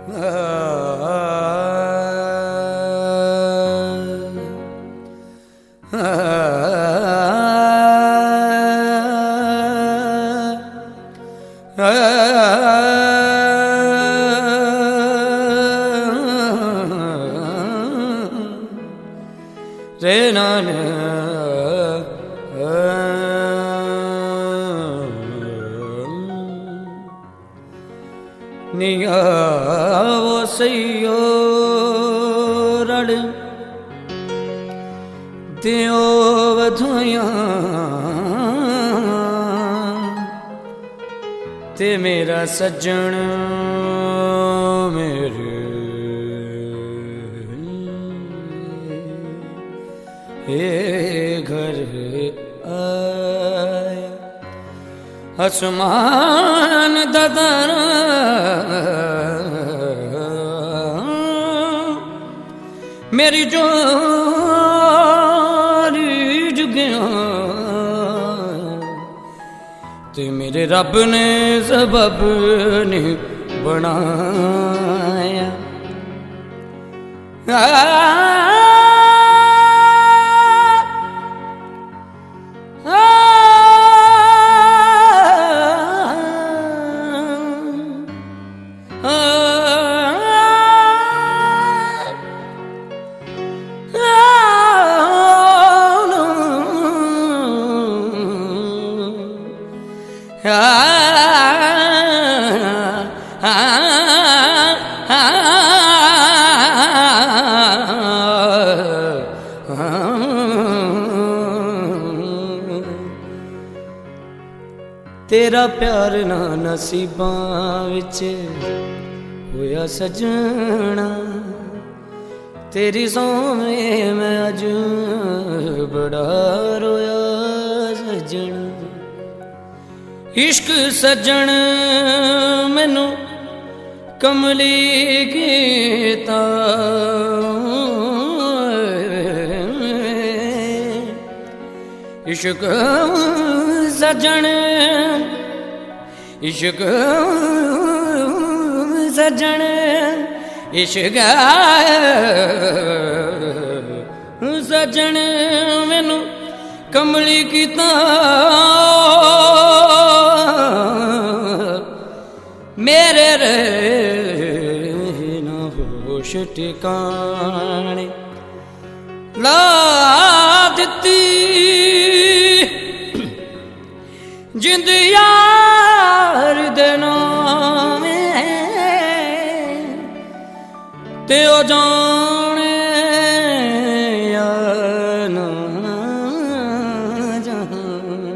रे नानक नियावो सैयो रड़ दियो वधुया ते मेरा सज्जन मेरे घर आया आसमान ददरा मेरी जोरी जुगिया ते मेरे रब ने सबब ने बनाया तेरा प्यार ना नसीबां विच होया सजना तेरी सोमे मैं अज बड़ा रोया सजना इश्क सज्जन मैनू कमली कीता इश्क सज्जन इश्क सज्जन इश्क सज्जन मैनू कमली कीता मेरे रहना होश ठिकाने ला दिती जिंद यार दे नाम ते ओ जाने या ना जाने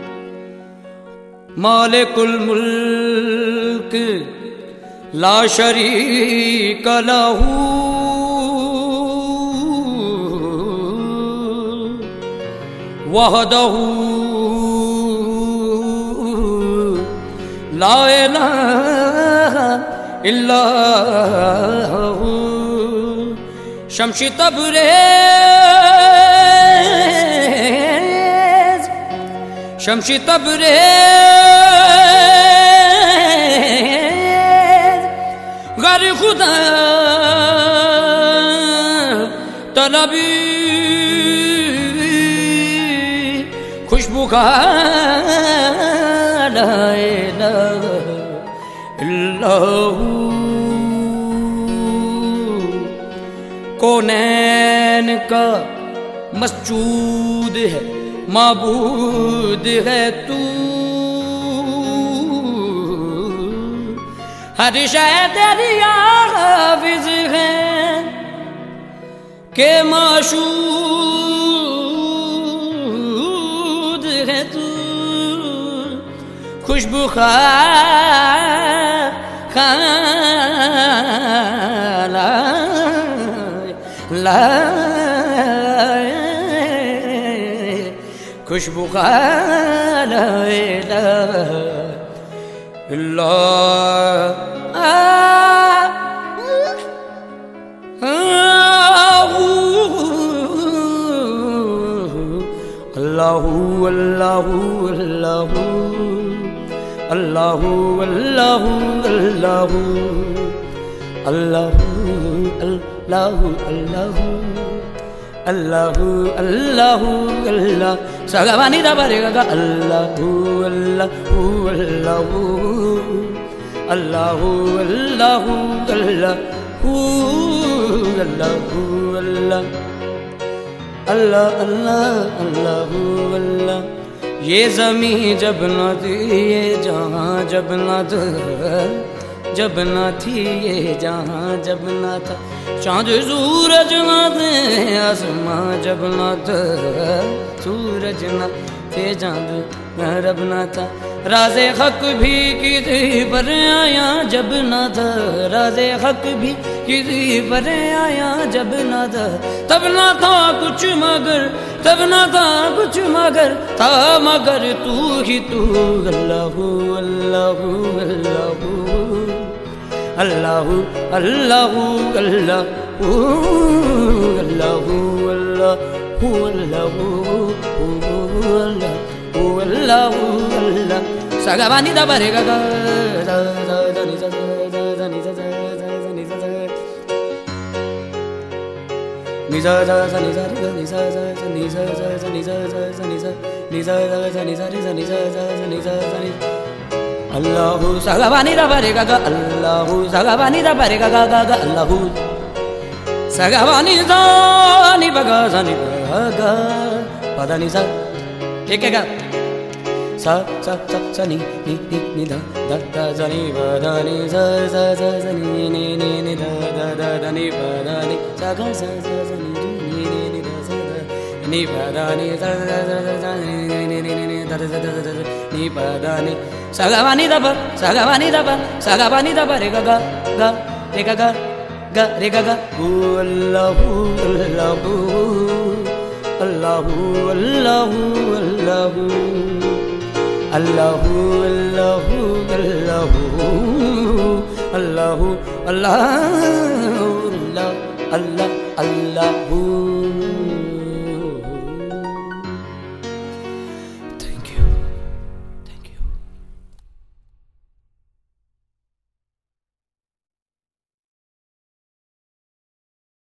मालिकुल मुल्क ला शरीक लहू वहदहू ला इलाहा इल्लहू शमशी तबरेज शमशी तबरेज गर खुदा तलबी खुशबू का कौनैन का मस्जूद है माबूद है तू हर शय तेरी हाफिज है के माशूद है तू खुशबू ला खुशबू अल्लाहू अल्लाहू अल्लाहू अल्लाहू अल्लाहू अल्लाहू अल्लाहू अल्लाहू अल्लाहू अल्लाहू अल्लाहू अल्लाह सगवानी दबरे गा अल्लाहू अल्लाहू अल्लाहू अल्लाहू अल्लाहू अल्लाहू अल्लाहू अल्लाह अल्लाह अल्लाह अल्लाहू अल्लाह। ये ज़मीं जब न थी ये जहाँ जब न था, जब न थी ये जहाँ जब न था, चाँद सूरज न थे आसमां जब न था, सूरज न थे चाँद रब न था, राज़े हक भी किसी पर आया जब न था, राज़े हक भी किसी पर आया जब न था, तब न था कुछ मगर, तब न था कुछ मगर, था मगर तू ही तू। अल्लाहू अल्लाहू अल्लाहू अल्लाहू अल्लाहू अल्लाहू अल्लाहू अल्लाहू अल्लाहू अल्लाहू अल्लाहू अल्लाह सगवानी दबरे गा गा दा दा दा नि दा दा नि दा दा नि दा दा नि दा दा नि दा रे नि दा दा नि दा दा नि दा दा नि दा नि दा दा नि दा रे नि दा दा नि दा दा नि अल्लाहू सगवानी दबरे गा गा अल्लाहू सगवानी दबरे गा गा गा अल्लाहू सगवानी दा नि बगा सा नि बगा पदा नि सा ठीक है गा सा सा सा सा नि नि नि नि दा दा दा सा नि ब दा नि सा सा सा सा नि नि नि नि दा दा दा दा नि ब दा नि सा गा सा सा सा नि नि नि नि दा सा दा नि ब दा नि सा सा सा सा नि नि नि नि दा दा दा दा नि ब दा नि सगवानी दा ब सगवानी दा ब सगवानी दा ब रे गा गा गा रे गा गा गा रे गा गा अल्लाहू अल्लाहू अल्लाहू अल्लाहू अल्लाहू अल्लाहू अल्लाहू अल्लाहू अल्लाहू अल्लाह अल्लाह अल्लाहू